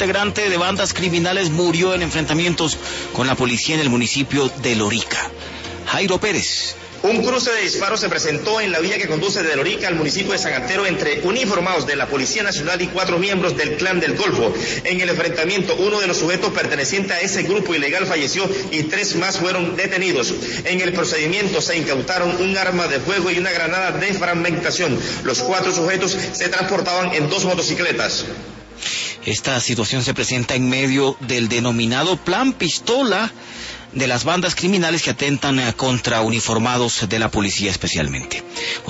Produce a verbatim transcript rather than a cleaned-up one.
integrante de bandas criminales murió en enfrentamientos con la policía en el municipio de Lorica. Jairo Pérez. Un cruce de disparos se presentó en la vía que conduce de Lorica al municipio de San Antero entre uniformados de la Policía Nacional y cuatro miembros del Clan del Golfo. En el enfrentamiento, uno de los sujetos perteneciente a ese grupo ilegal falleció y tres más fueron detenidos. En el procedimiento se incautaron un arma de fuego y una granada de fragmentación. Los cuatro sujetos se transportaban en dos motocicletas. Esta situación se presenta en medio del denominado Plan Pistola de las bandas criminales que atentan contra uniformados de la policía especialmente.